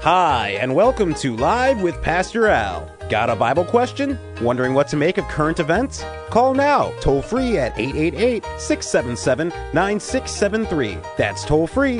Hi, and welcome to Live with Pastor Al. Got a Bible question? Wondering what to make of current events? Call now, toll free at 888-677-9673. That's toll free,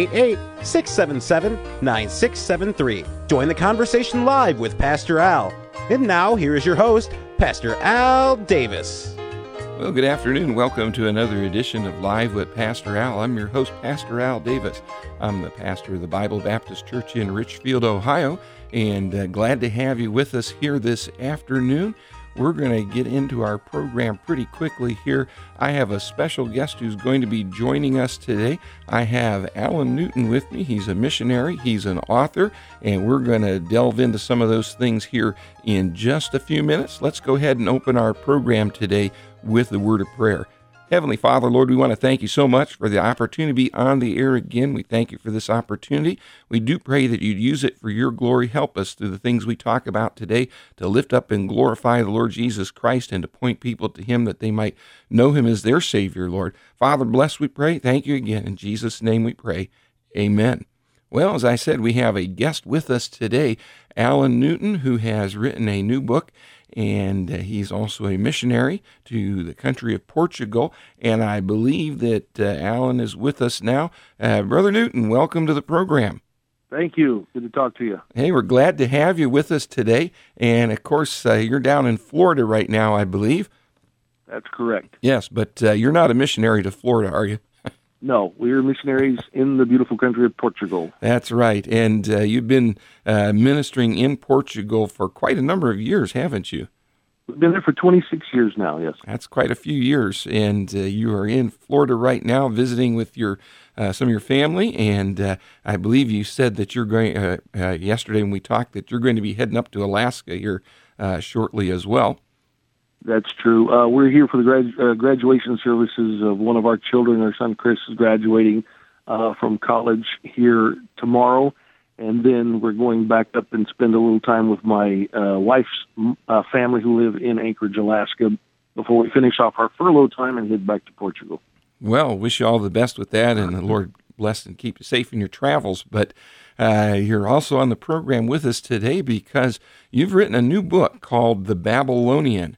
888-677-9673. Join the conversation live with Pastor Al. And now, here is your host, Pastor Al Davis. Well, good afternoon. Welcome to another edition of Live with Pastor Al. I'm your host, Pastor Al Davis. I'm the pastor of the Bible Baptist Church in Richfield, Ohio, and glad to have you with us here this afternoon. We're going to get into our program pretty quickly here. I have a special guest who's going to be joining us today. I have Alan Newton with me. He's a missionary, he's an author, and we're going to delve into some of those things here in just a few minutes. Let's go ahead and open our program today with the word of prayer. Heavenly Father, Lord, we want to thank you so much for the opportunity to be on the air again. We thank you for this opportunity. We do pray that you'd use it for your glory. Help us through the things we talk about today to lift up and glorify the Lord Jesus Christ and to point people to him that they might know him as their Savior, Lord. Father, bless, we pray. Thank you again. In Jesus' name we pray. Amen. Well, as I said, we have a guest with us today, Alan Newton, who has written a new book, and he's also a missionary to the country of Portugal, and I believe that Alan is with us now. Brother Newton, welcome to the program. Thank you. Good to talk to you. Hey, we're glad to have you with us today, and of course, you're down in Florida right now, I believe. That's correct. Yes, but you're not a missionary to Florida, are you? No, we're missionaries in the beautiful country of Portugal. That's right, and you've been ministering in Portugal for quite a number of years, haven't you? We've been there for 26 years now, yes. That's quite a few years, and you are in Florida right now visiting with your some of your family, and I believe you said that you're going, yesterday when we talked, that you're going to be heading up to Alaska here shortly as well. That's true. We're here for the graduation services of one of our children. Our son Chris is graduating from college here tomorrow, and then we're going back up and spend a little time with my wife's family who live in Anchorage, Alaska, before we finish off our furlough time and head back to Portugal. Well, wish you all the best with that, and the Lord bless and keep you safe in your travels. But you're also on the program with us today because you've written a new book called The Babylonian.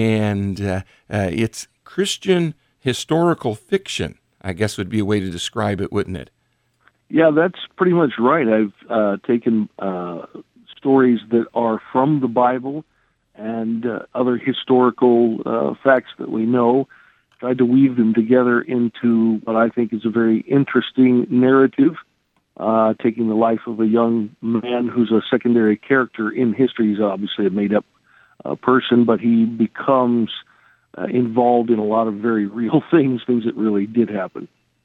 And it's Christian historical fiction, I guess would be a way to describe it, wouldn't it? Yeah, that's pretty much right. I've taken stories that are from the Bible and other historical facts that we know, tried to weave them together into what I think is a very interesting narrative, taking the life of a young man who's a secondary character in history. He's obviously a made-up person, but he becomes involved in a lot of very real things that really did happen.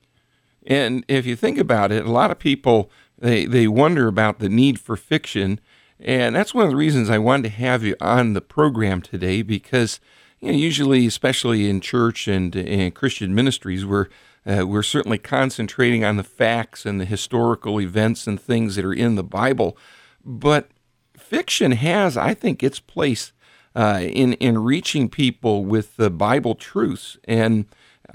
And if you think about it, a lot of people, they wonder about the need for fiction, and that's one of the reasons I wanted to have you on the program today, because usually, especially in church and in Christian ministries, we're certainly concentrating on the facts and the historical events and things that are in the Bible, but fiction has, I think, its place in reaching people with the Bible truths, and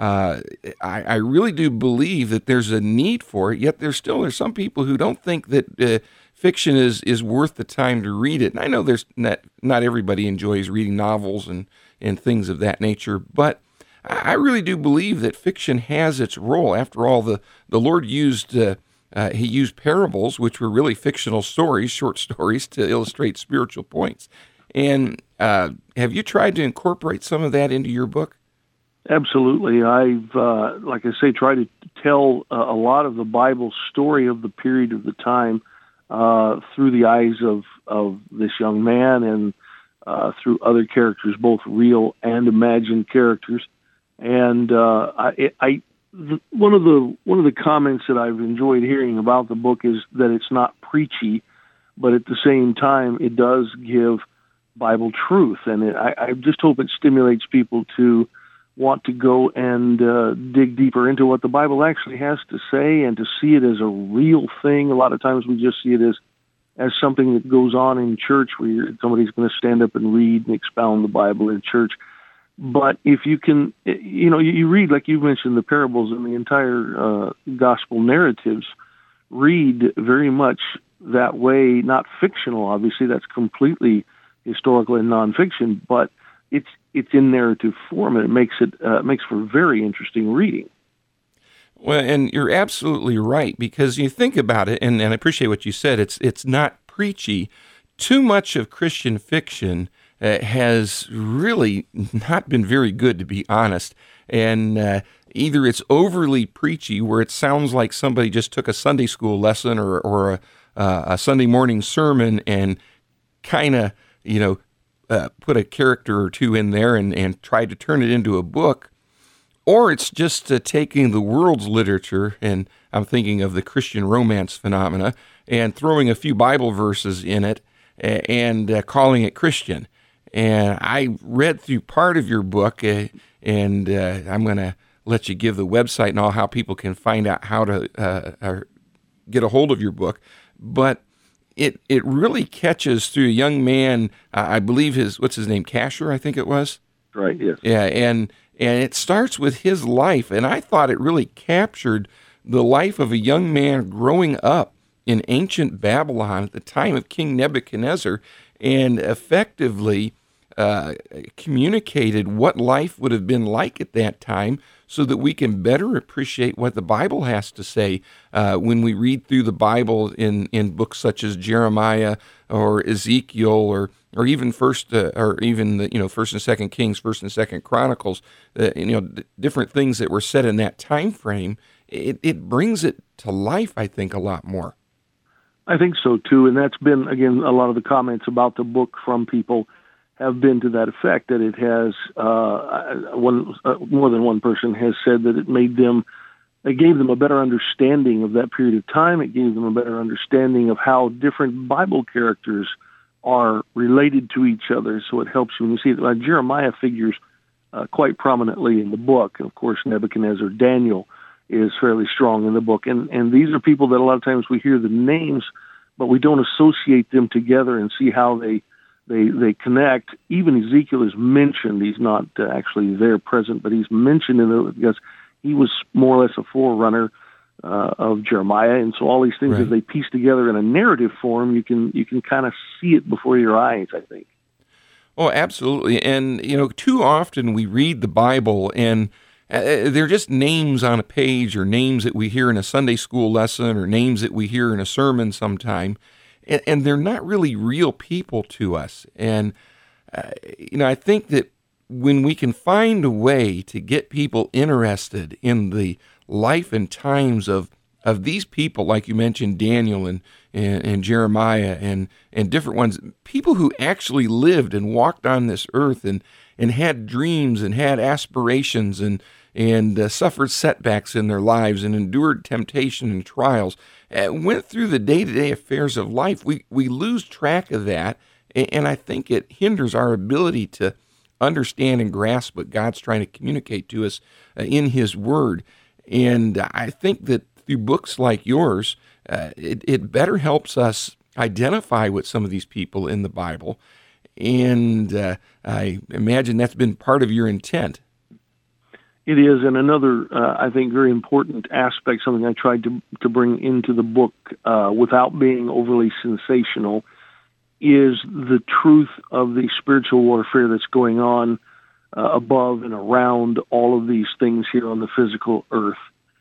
I really do believe that there's a need for it. Yet there's some people who don't think that fiction is worth the time to read it. And I know there's not everybody enjoys reading novels and things of that nature, but I really do believe that fiction has its role. After all, the Lord used he used parables, which were really fictional stories, short stories, to illustrate spiritual points. And have you tried to incorporate some of that into your book? Absolutely. I've, like I say, tried to tell a lot of the Bible story of the period of the time through the eyes of this young man and through other characters, both real and imagined characters. And one of the comments that I've enjoyed hearing about the book is that it's not preachy, but at the same time, it does give Bible truth. And I just hope it stimulates people to want to go and dig deeper into what the Bible actually has to say and to see it as a real thing. A lot of times we just see it as something that goes on in church where somebody's going to stand up and read and expound the Bible in church. But if you can, you read, like you mentioned, the parables and the entire gospel narratives read very much that way, not fictional, obviously, that's completely historical and nonfiction, but it's in narrative form, and it makes for very interesting reading. Well, and you're absolutely right, because you think about it, and I appreciate what you said. It's not preachy. Too much of Christian fiction has really not been very good, to be honest. And either it's overly preachy, where it sounds like somebody just took a Sunday school lesson or a Sunday morning sermon and kind of, put a character or two in there and tried to turn it into a book. Or it's just taking the world's literature, and I'm thinking of the Christian romance phenomena, and throwing a few Bible verses in it and calling it Christian. And I read through part of your book, and I'm going to let you give the website and all how people can find out how to get a hold of your book. But it really catches through a young man, I believe what's his name, Kasher, I think it was? Right, yes. Yeah, and it starts with his life, and I thought it really captured the life of a young man growing up in ancient Babylon at the time of King Nebuchadnezzar, and effectively communicated what life would have been like at that time, so that we can better appreciate what the Bible has to say when we read through the Bible in books such as Jeremiah or Ezekiel or even First and Second Kings, First and Second Chronicles. Different things that were said in that time frame. It brings it to life, I think, a lot more. I think so too, and that's been, again, a lot of the comments about the book from people have been to that effect, that it has, more than one person has said that it gave them a better understanding of that period of time. It gave them a better understanding of how different Bible characters are related to each other. So it helps you when you see it. Jeremiah figures quite prominently in the book. And of course, Nebuchadnezzar, Daniel is fairly strong in the book. And these are people that a lot of times we hear the names, but we don't associate them together and see how they connect. Even Ezekiel is mentioned. He's not actually there present, but he's mentioned in it because he was more or less a forerunner of Jeremiah. And so all these things, right, as they piece together in a narrative form, you can kind of see it before your eyes, I think. Oh, absolutely. And, too often we read the Bible and they're just names on a page, or names that we hear in a Sunday school lesson, or names that we hear in a sermon sometime. And they're not really real people to us. And, I think that when we can find a way to get people interested in the life and times of these people, like you mentioned, Daniel and Jeremiah and different ones, people who actually lived and walked on this earth and had dreams and had aspirations and suffered setbacks in their lives and endured temptation and trials, went through the day-to-day affairs of life, we lose track of that, and I think it hinders our ability to understand and grasp what God's trying to communicate to us in His Word. And I think that through books like yours, it better helps us identify with some of these people in the Bible, and I imagine that's been part of your intent. It is, and another, I think, very important aspect, something I tried to bring into the book without being overly sensational, is the truth of the spiritual warfare that's going on above and around all of these things here on the physical earth.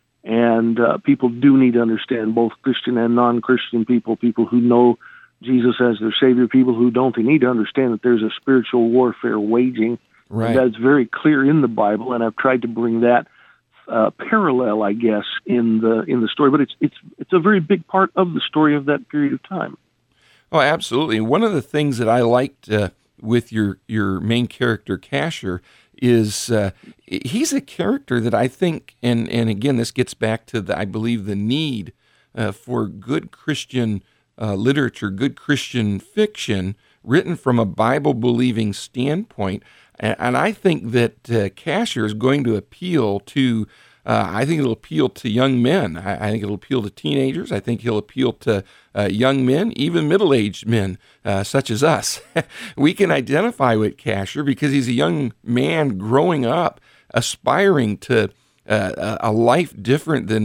And people do need to understand, both Christian and non-Christian people who know Jesus as their Savior, people who don't, they need to understand that there's a spiritual warfare waging. Right. That's very clear in the Bible, and I've tried to bring that parallel, I guess, in the story. But it's a very big part of the story of that period of time. Oh, absolutely. One of the things that I liked with your main character, Kasher, is he's a character that I think, and again, this gets back to I believe the need for good Christian literature, good Christian fiction written from a Bible-believing standpoint. And I think that Kasher is going to appeal to, I think it'll appeal to young men. I think it'll appeal to teenagers. I think he'll appeal to young men, even middle-aged men, such as us. We can identify with Kasher because he's a young man growing up, aspiring to a life different than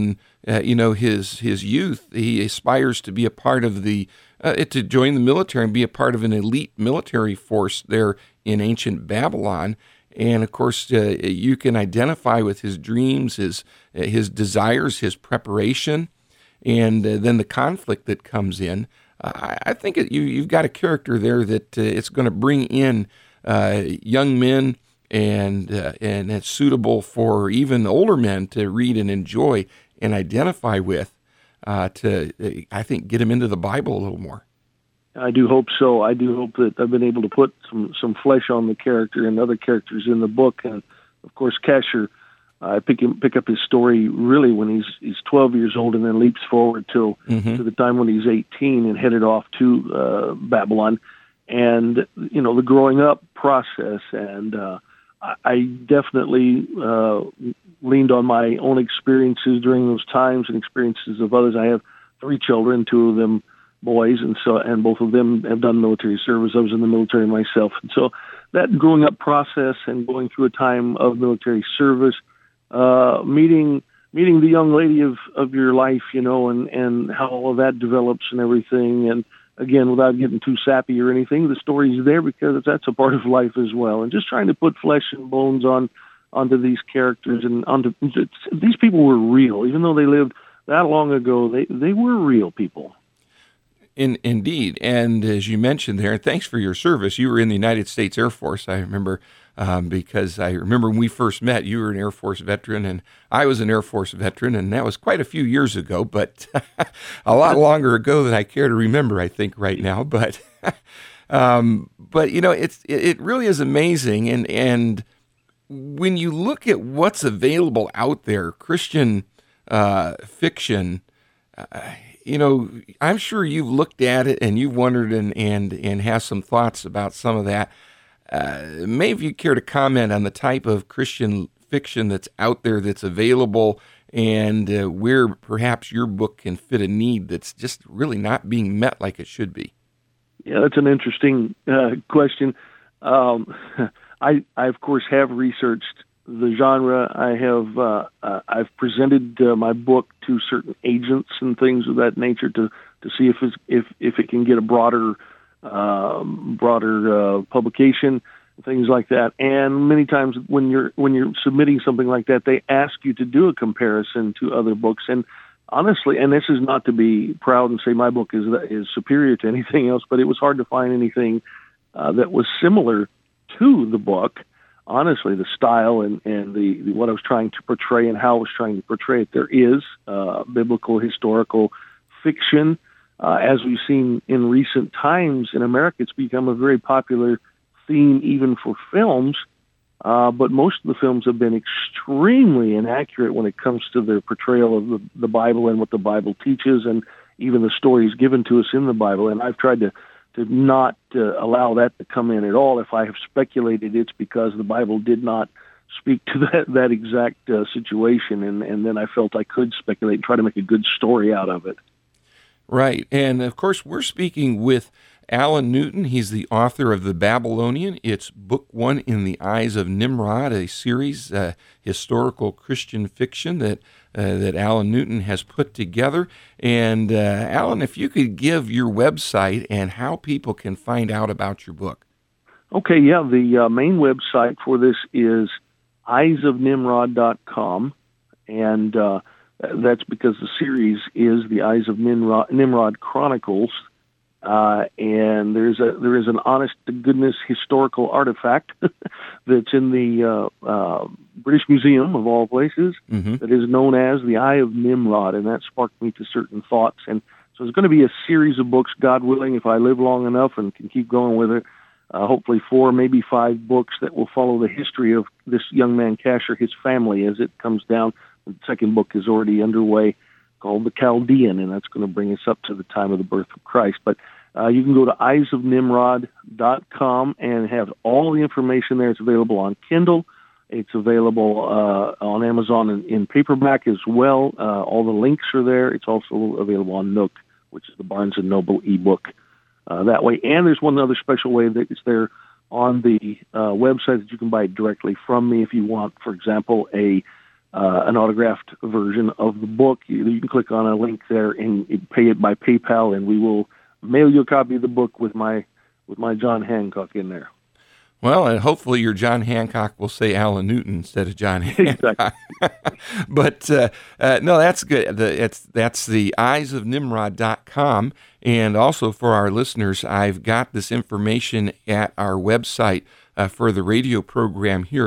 his youth, he aspires to be a part of to join the military and be a part of an elite military force there in ancient Babylon. And of course, you can identify with his dreams, his desires, his preparation, and then the conflict that comes in. I think you've got a character there that it's going to bring in young men, and it's suitable for even older men to read and enjoy and identify with, to, I think, get him into the Bible a little more. I do hope so. I do hope that I've been able to put some flesh on the character and other characters in the book. And, of course, Casher, I pick up his story really when he's 12 years old, and then leaps forward to the time when he's 18 and headed off to Babylon. And, the growing up process. And I definitely leaned on my own experiences during those times and experiences of others. I have 3 children, 2 of them boys, and both of them have done military service. I was in the military myself. And so that growing up process and going through a time of military service, meeting the young lady of your life, and how all of that develops and everything. And again, without getting too sappy or anything, the story's there because that's a part of life as well. And just trying to put flesh and bones onto these characters, and these people were real, even though they lived that long ago. They were real people. Indeed. And as you mentioned there, thanks for your service. You were in the United States Air Force. I remember, because I remember when we first met, you were an Air Force veteran and I was an Air Force veteran, and that was quite a few years ago, but a lot longer ago than I care to remember, I think, right now. But it really is amazing. And when you look at what's available out there, Christian fiction, I'm sure you've looked at it and you've wondered and have some thoughts about some of that. Maybe you care to comment on the type of Christian fiction that's out there that's available, and where perhaps your book can fit a need that's just really not being met like it should be. Yeah, that's an interesting question. I of course have researched the genre. I've presented my book to certain agents and things of that nature to see if it can get a broader publication, things like that. And many times when you're submitting something like that, they ask you to do a comparison to other books. And honestly, and this is not to be proud and say my book is superior to anything else, but it was hard to find anything that was similar to the book. Honestly, the style and the what I was trying to portray and how I was trying to portray it. There is biblical historical fiction. As we've seen in recent times in America, it's become a very popular theme even for films. But most of the films have been extremely inaccurate when it comes to their portrayal of the Bible and what the Bible teaches, and even the stories given to us in the Bible. And I've tried to not allow that to come in at all. If I have speculated, it's because the Bible did not speak to that exact situation, and then I felt I could speculate and try to make a good story out of it. Right, and of course we're speaking with Alan Newton. He's the author of The Babylonian. It's book 1 in the Eyes of Nimrod, a series, historical Christian fiction that Alan Newton has put together. And Alan, if you could give your website and how people can find out about your book. Okay, yeah, the main website for this is eyesofnimrod.com, and that's because the series is the Eyes of Nimrod Chronicles. And there is an honest-to-goodness historical artifact that's in the British Museum, of all places, that is known as the Eye of Nimrod, and that sparked me to certain thoughts. And so it's going to be a series of books, God willing, if I live long enough and can keep going with it, hopefully 4, maybe 5 books that will follow the history of this young man, Casher, his family, as it comes down. The second book is already underway, called The Chaldean, and that's going to bring us up to the time of the birth of Christ. But you can go to eyesofnimrod.com and have all the information there. It's available on Kindle. It's available on Amazon in paperback as well. All the links are there. It's also available on Nook, which is the Barnes & Noble ebook that way. And there's one other special way that it's there on the website that you can buy it directly from me if you want, for example, a an autographed version of the book, you can click on a link there and pay it by PayPal, and we will mail you a copy of the book with my John Hancock in there. Well, and hopefully your John Hancock will say Alan Newton instead of John Hancock. But no, that's good. That's the eyesofnimrod.com. And also for our listeners, I've got this information at our website for the radio program here,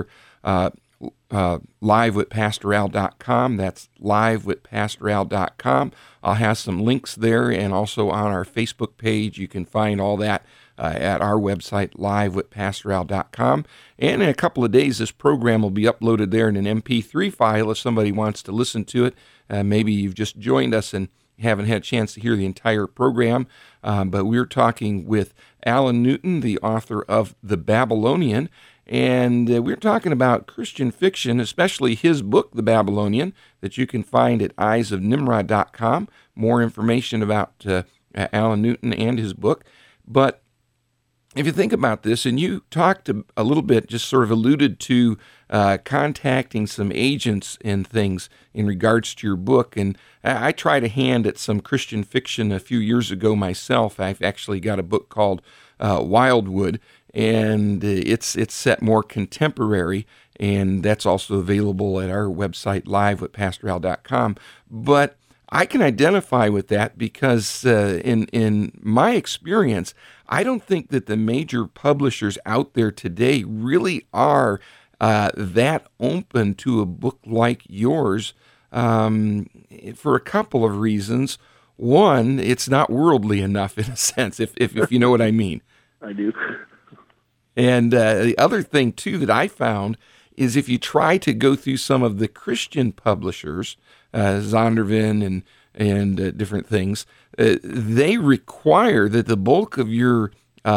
livewithpastoral.com. That's livewithpastoral.com. I'll have some links there, and also on our Facebook page. You can find all that at our website, livewithpastoral.com. And in a couple of days, this program will be uploaded there in an MP3 file if somebody wants to listen to it. Maybe you've just joined us and haven't had a chance to hear the entire program, but we're talking with Alan Newton, the author of The Babylonian, and we're talking about Christian fiction, especially his book, The Babylonian, that you can find at eyesofnimrod.com. More information about Alan Newton and his book. But if you think about this, and you talked a little bit, just sort of alluded to contacting some agents and things in regards to your book, and I tried a hand at some Christian fiction a few years ago myself. I've actually got a book called Wildwood, and it's set more contemporary, and that's also available at our website, livewithpastoral.com. But I can identify with that because in my experience, I don't think that the major publishers out there today really are that open to a book like yours for a couple of reasons. One, it's not worldly enough in a sense, if you know what I mean. I do. And the other thing, too, that I found is if you try to go through some of the Christian publishers, Zondervan and different things, they require that the bulk of your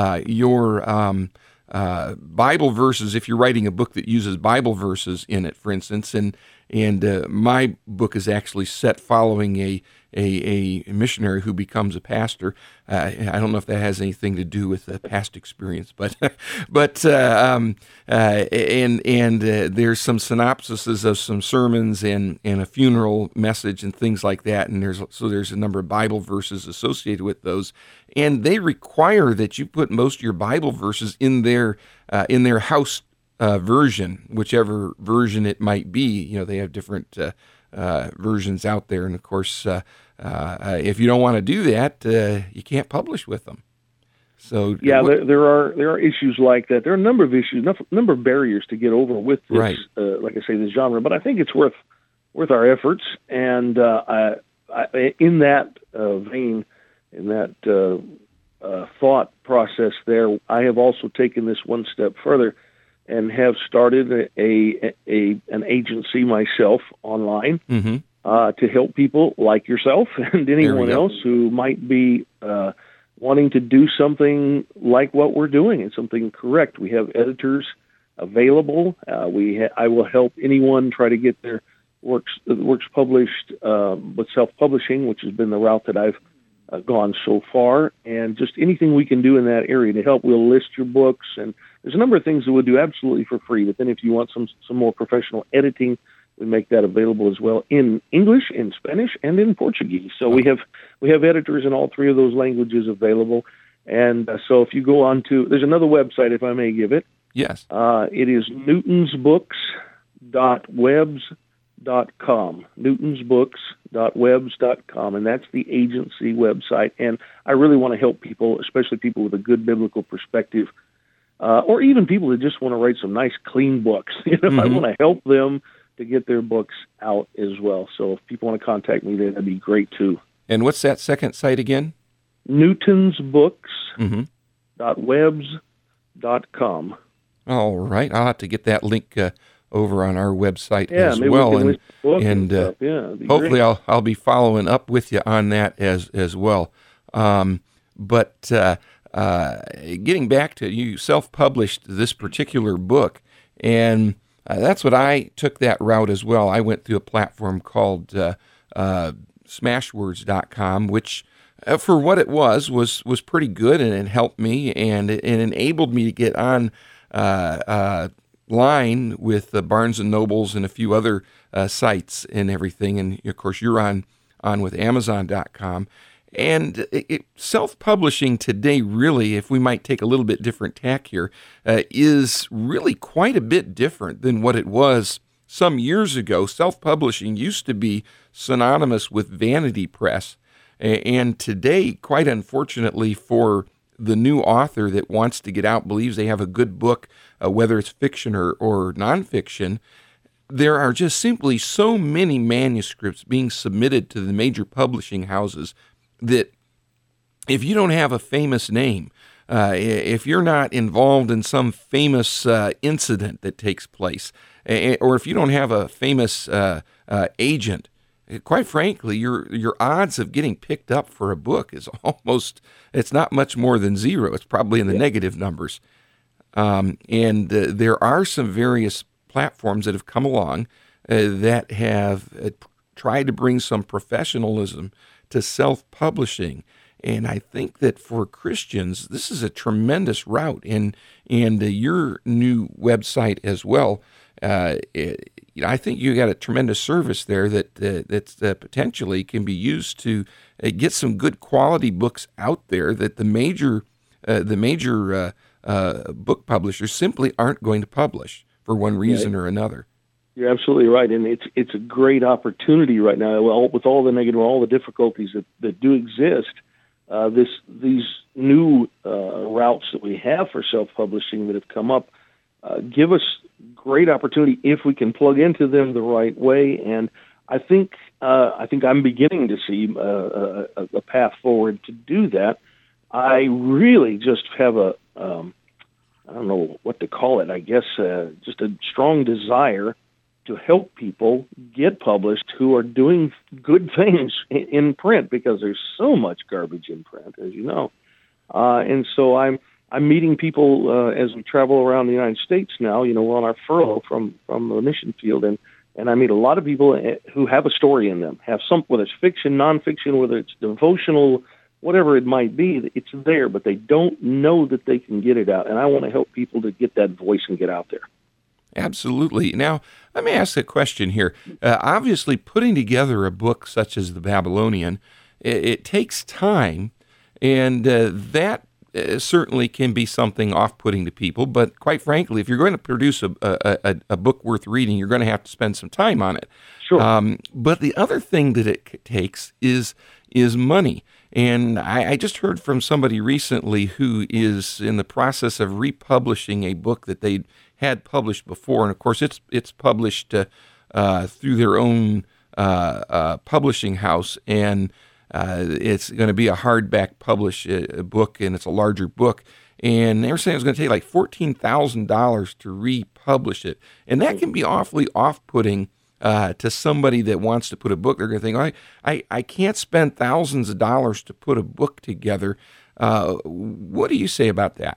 Bible verses, if you're writing a book that uses Bible verses in it, for instance, and my book is actually set following a missionary who becomes a pastor. I don't know if that has anything to do with past experience, but there's some synopsises of some sermons and a funeral message and things like that, and there's a number of Bible verses associated with those, and they require that you put most of your Bible verses in their house version, whichever version it might be. You know, they have different versions out there, and of course, if you don't want to do that, you can't publish with them. So yeah, there are issues like that. There are a number of issues, number of barriers to get over with this, right. Like I say, this genre. But I think it's worth our efforts. And in that vein, in that thought process, there, I have also taken this one step further and have started an agency myself online to help people like yourself and anyone else who might be wanting to do something like what we're doing and something correct. We have editors available. I will help anyone try to get their works published with self-publishing, which has been the route that I've gone so far, and just anything we can do in that area to help. We'll list your books, and there's a number of things that we'll do absolutely for free. But then if you want some more professional editing, we make that available as well in English, in Spanish, and in Portuguese. So we have editors in all three of those languages available. And so if you go on to, there's another website, if I may give it. Yes. It is newtonsbooks.webs.com. newtonsbooks.webs.com, and that's the agency website. And I really want to help people, especially people with a good biblical perspective, or even people that just want to write some nice, clean books. I want to help them to get their books out as well. So if people want to contact me, that'd be great too. And what's that second site again? newtonsbooks.webs.com. All right. I'll have to get that link over on our website as well, and hopefully I'll be following up with you on that as well. But getting back to, you self-published this particular book, and that's what I took that route as well. I went through a platform called Smashwords.com, which for what it was pretty good, and it helped me, and it enabled me to get on line with Barnes & Nobles and a few other sites and everything. And, of course, you're on with Amazon.com. And self-publishing today, really, if we might take a little bit different tack here, is really quite a bit different than what it was some years ago. Self-publishing used to be synonymous with vanity press. And today, quite unfortunately for the new author that wants to get out, believes they have a good book, whether it's fiction or nonfiction, there are just simply so many manuscripts being submitted to the major publishing houses that if you don't have a famous name, if you're not involved in some famous incident that takes place, or if you don't have a famous agent, quite frankly, your odds of getting picked up for a book is it's not much more than zero. It's probably in the negative numbers. And there are some various platforms that have come along that have tried to bring some professionalism to self-publishing. And I think that for Christians, this is a tremendous route. And your new website as well, I think you got a tremendous service there that potentially can be used to get some good quality books out there that the major book publishers simply aren't going to publish for one reason or another. You're absolutely right, and it's a great opportunity right now. Well, with all the negative, all the difficulties that do exist, these new routes that we have for self-publishing that have come up give us great opportunity if we can plug into them the right way. And I think I'm beginning to see a path forward to do that. I really just have I don't know what to call it. I guess just a strong desire to help people get published who are doing good things in print, because there's so much garbage in print, as you know. And so I'm meeting people as we travel around the United States now. We're on our furlough from the mission field, and I meet a lot of people who have a story in them, have some, whether it's fiction, nonfiction, whether it's devotional, whatever it might be, it's there, but they don't know that they can get it out. And I want to help people to get that voice and get out there. Absolutely. Now, let me ask a question here. Obviously, putting together a book such as The Babylonian, it takes time, and that certainly can be something off-putting to people. But quite frankly, if you're going to produce a book worth reading, you're going to have to spend some time on it. Sure. But the other thing that it takes is money. And I just heard from somebody recently who is in the process of republishing a book that they had published before. And of course, it's published through their own publishing house, and it's going to be a hardback book, and it's a larger book. And they were saying it was going to take like $14,000 to republish it. And that can be awfully off-putting to somebody that wants to put a book. They're going to think, I can't spend thousands of dollars to put a book together. What do you say about that?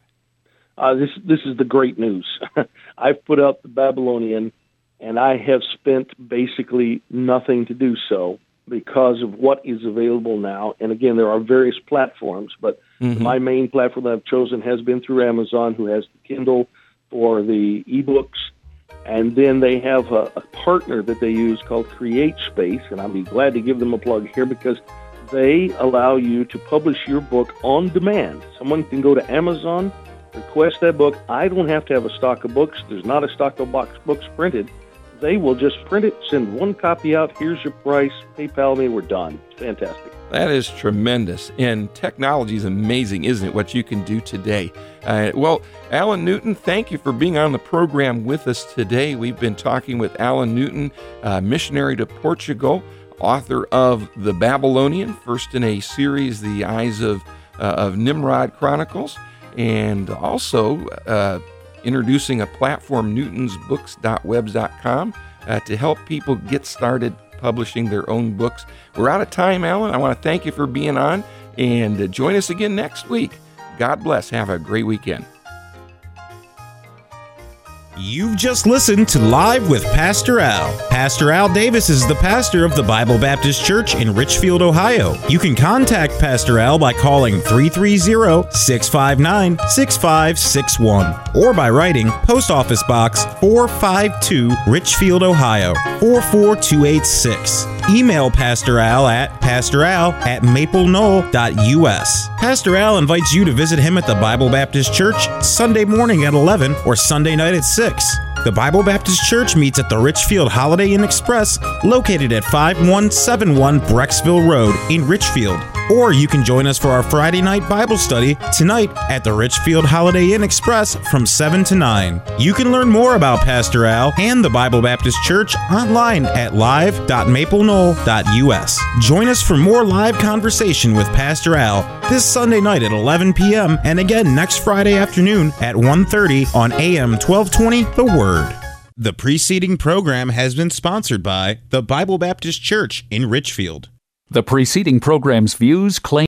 This is the great news. I've put out The Babylonian, and I have spent basically nothing to do so because of what is available now. And again, there are various platforms, but my main platform that I've chosen has been through Amazon, who has the Kindle for the ebooks. And then they have a partner that they use called CreateSpace, and I'll be glad to give them a plug here because they allow you to publish your book on demand. Someone can go to Amazon, request that book. I don't have to have a stock of books. There's not a stock of books printed. They will just print it, send one copy out. Here's your price. PayPal me. We're done. It's fantastic. That is tremendous. And technology is amazing, isn't it, what you can do today? Well, Alan Newton, thank you for being on the program with us today. We've been talking with Alan Newton, missionary to Portugal, author of The Babylonian, first in a series, The Eyes of Nimrod Chronicles, and also introducing a platform, newtonsbooks.webs.com, to help people get started publishing their own books. We're out of time, Alan. I want to thank you for being on, and join us again next week. God bless. Have a great weekend. You've just listened to Live with Pastor Al. Pastor Al Davis is the pastor of the Bible Baptist Church in Richfield, Ohio. You can contact Pastor Al by calling 330-659-6561 or by writing Post Office Box 452, Richfield, Ohio 44286. Email Pastor Al at pastoral@mapleknoll.us. Pastor Al invites you to visit him at the Bible Baptist Church Sunday morning at 11 or Sunday night at 6. The Bible Baptist Church meets at the Richfield Holiday Inn Express, located at 5171 Brecksville Road in Richfield. Or you can join us for our Friday night Bible study tonight at the Richfield Holiday Inn Express from 7 to 9. You can learn more about Pastor Al and the Bible Baptist Church online at live.mapleknoll.us. Join us for more live conversation with Pastor Al this Sunday night at 11 p.m. and again next Friday afternoon at 1:30 on AM 1220 The Word. The preceding program has been sponsored by the Bible Baptist Church in Richfield. The preceding program's views, claims,